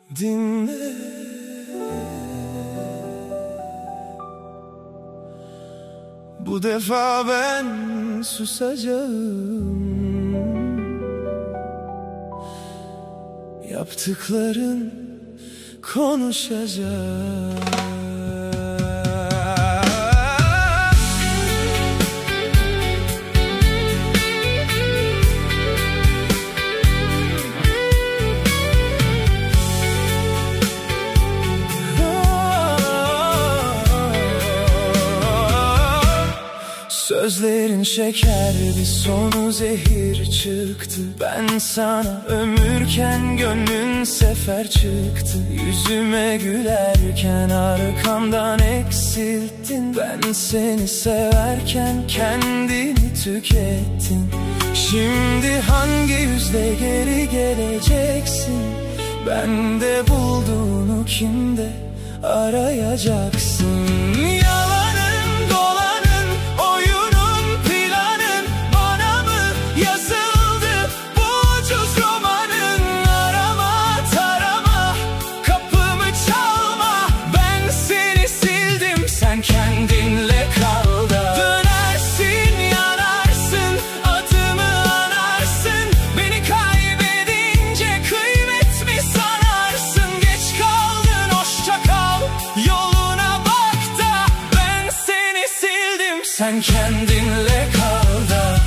Dinle, bu defa ben susacağım. Yaptıkların konuşacak. Sözlerin şekerdi, sonu zehir çıktı. Ben sana ömürken gönlün sefer çıktı. Yüzüme gülerken arkamdan eksilttin. Ben seni severken kendini tükettin. Şimdi hangi yüzle geri geleceksin? Bende bulduğunu kimde arayacaksın? Yalanın dolanın, oyunun planın bana mı yazıldı bu ucuz romanın? Arama tarama, kapımı çalma, ben seni sildim, sen kendinle kal da. Dönersin yanarsın, adımı anarsın, beni kaybedince kıymet mi sanarsın? Geç kaldın, hoşça kal, yoluna bak da, ben seni sildim, sen kendinle kal da.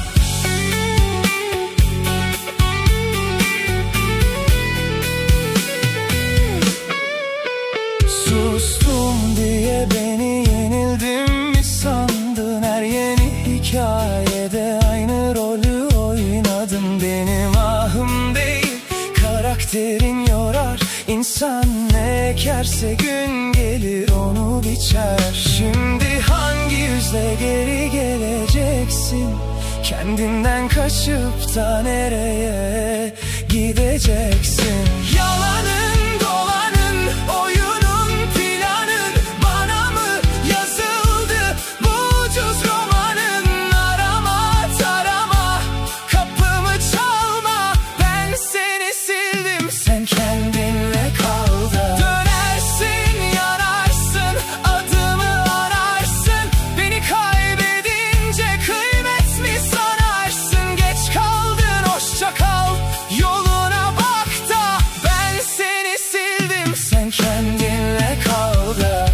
Sustum diye beni yenildim mi sandın? Her yeni hikayede aynı rolü oynadım. Benim ahım değil, karakterin yorar. İnsan ne ekerse gün gelir onu biçer. Şimdi hangi yüzle geri geleceksin? Kendinden kaçıp da nereye gideceksin? Yalanın dolanın, oyunun planın bana mı yazıldı bu ucuz romanın? Arama tarama, kapımı çalma, ben seni sildim, sen kendinle kal da. Dönersin yanarsın, adımı ararsın, beni kaybedince kıymet mi sanarsın? Geç kaldın, hoşça kal, yoluna bak da, ben seni sildim, sen kendinle kal da.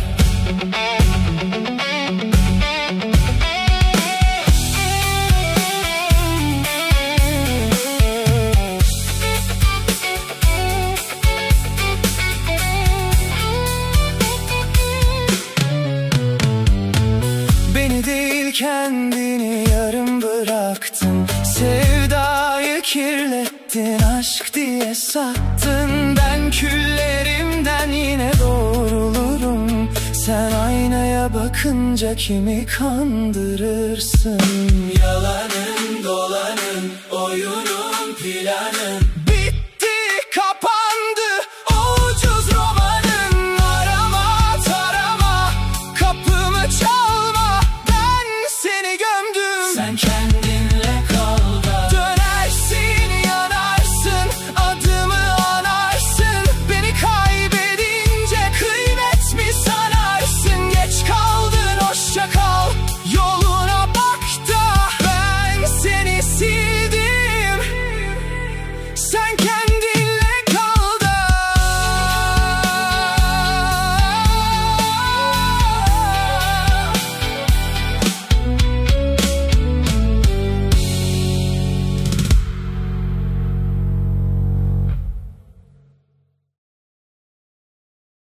Beni değil kendini yarım bıraktın. Sevdayı kirlettin, aşk diye sattın. Ben küllerimden yine doğrulurum. Sen aynaya bakınca kimi kandırırsın? Yalanın dolanın, oyunun planın